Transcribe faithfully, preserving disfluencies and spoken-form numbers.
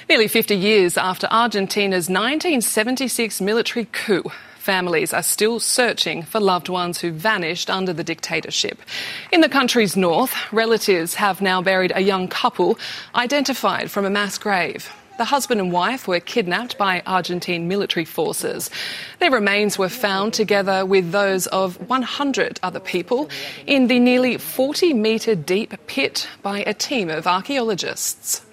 Nearly fifty years after Argentina's nineteen seventy-six military coup, families are still searching for loved ones who vanished under the dictatorship. In the country's north, relatives have now buried a young couple identified from a mass grave. The husband and wife were kidnapped by Argentine military forces. Their remains were found together with those of one hundred other people in the nearly forty metre deep pit by a team of archaeologists.